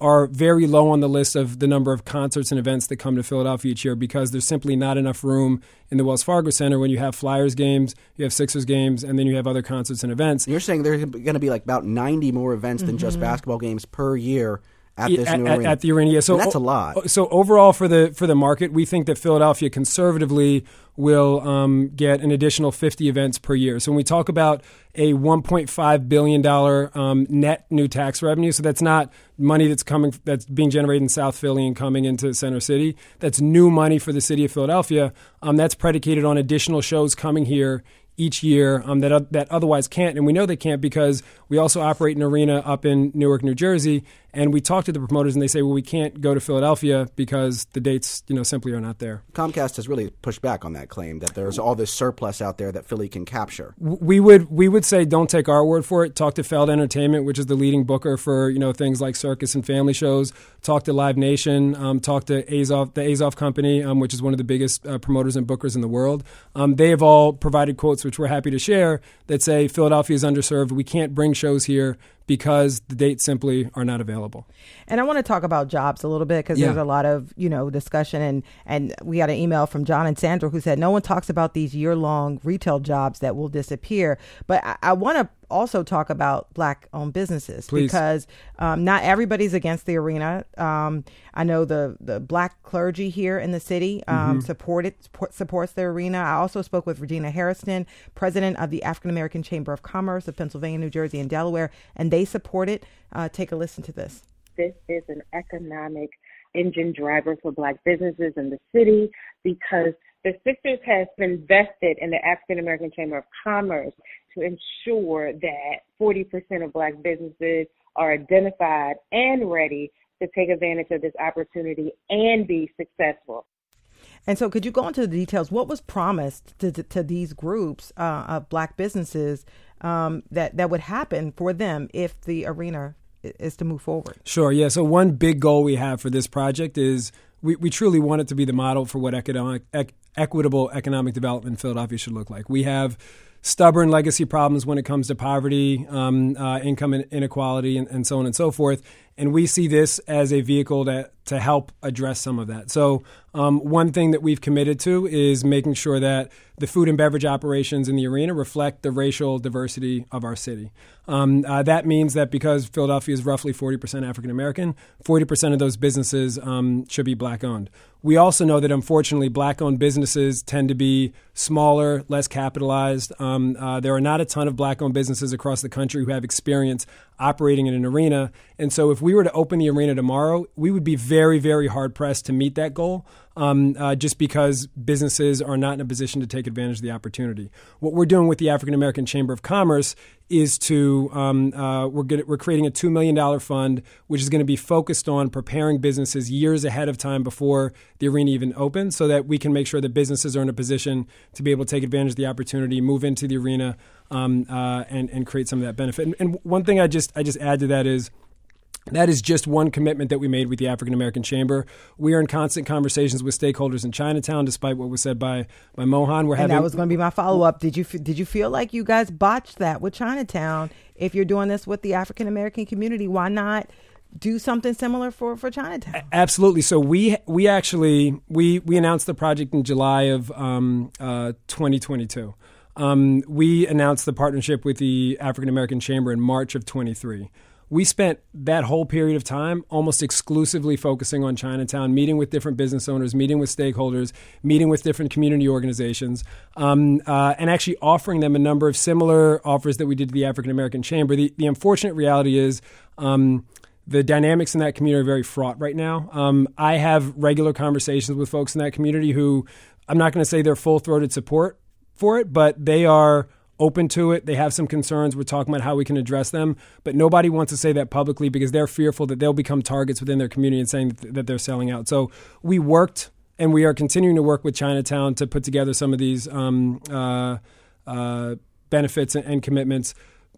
are very low on the list of the number of concerts and events that come to Philadelphia each year because there's simply not enough room in the Wells Fargo Center when you have Flyers games, you have Sixers games, and then you have other concerts and events. You're saying there's going to be like about ninety more events mm-hmm. than just basketball games per year at this at, new at, arena. At the arena, yeah. So and that's a lot. So overall for the for the market, we think that Philadelphia conservatively will um, get an additional fifty events per year. So when we talk about a one point five billion dollars um, net new tax revenue, so that's not money that's coming that's being generated in South Philly and coming into Center City. That's new money for the city of Philadelphia. Um, that's predicated on additional shows coming here each year um, that uh, that otherwise can't. And we know they can't because we also operate an arena up in Newark, New Jersey. And we talk to the promoters, and they say, well, we can't go to Philadelphia because the dates, you know, simply are not there. Comcast has really pushed back on that claim that there's all this surplus out there that Philly can capture. We would we would say don't take our word for it. Talk to Feld Entertainment, which is the leading booker for, you know, things like circus and family shows. Talk to Live Nation. Um, talk to Azov, the Azov Company, um, which is one of the biggest uh, promoters and bookers in the world. Um, they have all provided quotes, which we're happy to share, that say Philadelphia is underserved. We can't bring shows here because the dates simply are not available. And I want to talk about jobs a little bit because yeah. there's a lot of, you know, discussion. And, and we got an email from John and Sandra who said no one talks about these year-long retail jobs that will disappear. But I, I want to also talk about Black-owned businesses. Please. Because um, not everybody's against the arena. Um, I know the, the Black clergy here in the city um, mm-hmm. supported, support, supports the arena. I also spoke with Regina Harrison, president of the African American Chamber of Commerce of Pennsylvania, New Jersey, and Delaware, and they support it. Uh, take a listen to this. This is an economic engine driver for Black businesses in the city because the Sisters has invested in the African American Chamber of Commerce to ensure that forty percent of Black businesses are identified and ready to take advantage of this opportunity and be successful. And so could you go into the details? What was promised to, to, to these groups uh, of Black businesses um, that, that would happen for them if the arena is to move forward? Sure, yeah. So one big goal we have for this project is we, we truly want it to be the model for what economic, ec- equitable economic development in Philadelphia should look like. We have stubborn legacy problems when it comes to poverty, um, uh, income inequality, and, and so on and so forth. And we see this as a vehicle to, to help address some of that. So um, one thing that we've committed to is making sure that the food and beverage operations in the arena reflect the racial diversity of our city. Um, uh, that means that because Philadelphia is roughly forty percent African American, forty percent of those businesses um, should be Black owned. We also know that unfortunately Black owned businesses tend to be smaller, less capitalized. Um, uh, there are not a ton of Black owned businesses across the country who have experience operating in an arena. And so if we were to open the arena tomorrow, we would be very, very hard pressed to meet that goal. Um, uh, just because businesses are not in a position to take advantage of the opportunity. What we're doing with the African American Chamber of Commerce is to um, uh, we're good, we're creating a two million dollars fund, which is going to be focused on preparing businesses years ahead of time before the arena even opens, so that we can make sure that businesses are in a position to be able to take advantage of the opportunity, move into the arena, um, uh, and and create some of that benefit. And, and one thing I just I just add to that is, that is just one commitment that we made with the African American Chamber. We are in constant conversations with stakeholders in Chinatown, despite what was said by, by Mohan. We're and having, that was going to be my follow-up. Did you did you feel like you guys botched that with Chinatown? If you're doing this with the African American community, why not do something similar for, for Chinatown? Absolutely. So we we actually we we announced the project in July of um, uh, twenty twenty-two. Um, we announced the partnership with the African American Chamber in March of twenty-three. We spent that whole period of time almost exclusively focusing on Chinatown, meeting with different business owners, meeting with stakeholders, meeting with different community organizations, um, uh, and actually offering them a number of similar offers that we did to the African American Chamber. The, the unfortunate reality is um, the dynamics in that community are very fraught right now. Um, I have regular conversations with folks in that community who, I'm not going to say they're full-throated support for it, but they are open to it. They have some concerns. We're talking about how we can address them, but nobody wants to say that publicly because they're fearful that they'll become targets within their community and saying that, that they're selling out. So we worked, and we are continuing to work with Chinatown to put together some of these um, uh, uh, benefits and, and commitments.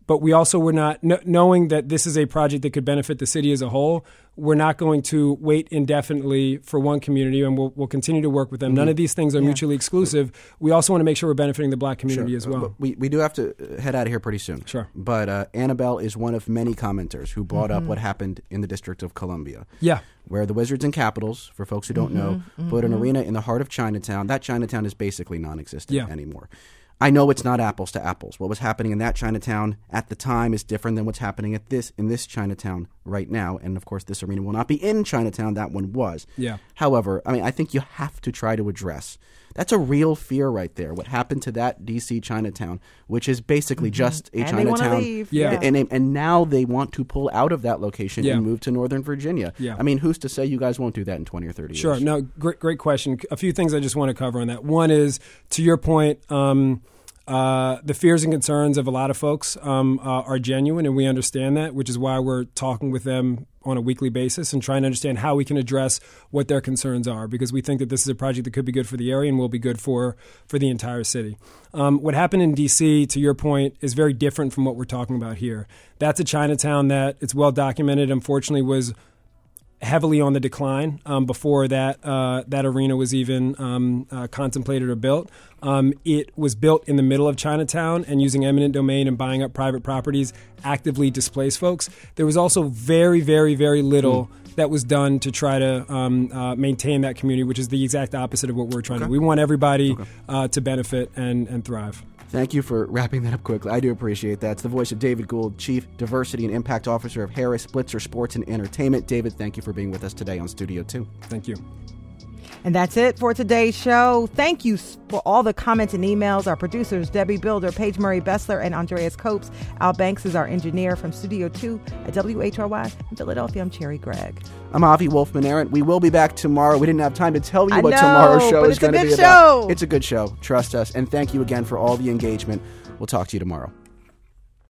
but we also were not, kn- knowing that this is a project that could benefit the city as a whole, we're not going to wait indefinitely for one community, and we'll, we'll continue to work with them. Mm-hmm. None of these things are yeah. mutually exclusive. We also want to make sure we're benefiting the black community sure. as well. Uh, we, we do have to head out of here pretty soon. Sure. But uh, Annabelle is one of many commenters who brought mm-hmm. up what happened in the District of Columbia. Yeah. Where the Wizards and Capitals, for folks who don't mm-hmm. know, mm-hmm. put an arena in the heart of Chinatown. That Chinatown is basically non-existent yeah. anymore. I know it's not apples to apples. What was happening in that Chinatown at the time is different than what's happening at this in this Chinatown right now. And, of course, this arena will not be in Chinatown. That one was. Yeah. However, I mean, I think you have to try to address. That's a real fear right there. What happened to that D C Chinatown, which is basically mm-hmm. just a and Chinatown. They leave. Yeah. And, and and now they want to pull out of that location yeah. and move to Northern Virginia. Yeah. I mean, who's to say you guys won't do that in twenty or thirty sure. years? Sure. No, great, great question. A few things I just want to cover on that. One is, to your point, um, Uh, the fears and concerns of a lot of folks um, uh, are genuine, and we understand that, which is why we're talking with them on a weekly basis and trying to understand how we can address what their concerns are, because we think that this is a project that could be good for the area and will be good for, for the entire city. Um, what happened in D C, to your point, is very different from what we're talking about here. That's a Chinatown that, it's well documented, unfortunately was heavily on the decline um, before that uh, that arena was even um, uh, contemplated or built. Um, it was built in the middle of Chinatown, and using eminent domain and buying up private properties actively displaced folks. There was also very, very, very little mm. that was done to try to um, uh, maintain that community, which is the exact opposite of what we're trying okay. to do. We want everybody okay. uh, to benefit and, and thrive. Thank you for wrapping that up quickly. I do appreciate that. It's the voice of David Gould, Chief Diversity and Impact Officer of Harris Blitzer Sports and Entertainment. David, thank you for being with us today on Studio two. Thank you. And that's it for today's show. Thank you for all the comments and emails. Our producers, Debbie Builder, Paige Murray Bessler, and Andreas Copes. Al Banks is our engineer from Studio two at W H R Y in Philadelphia. I'm Cherry Gregg. I'm Avi Wolfman-Arent. We will be back tomorrow. We didn't have time to tell you I what know, tomorrow's show but is it's a going to good be about. show. It's a good show. Trust us. And thank you again for all the engagement. We'll talk to you tomorrow.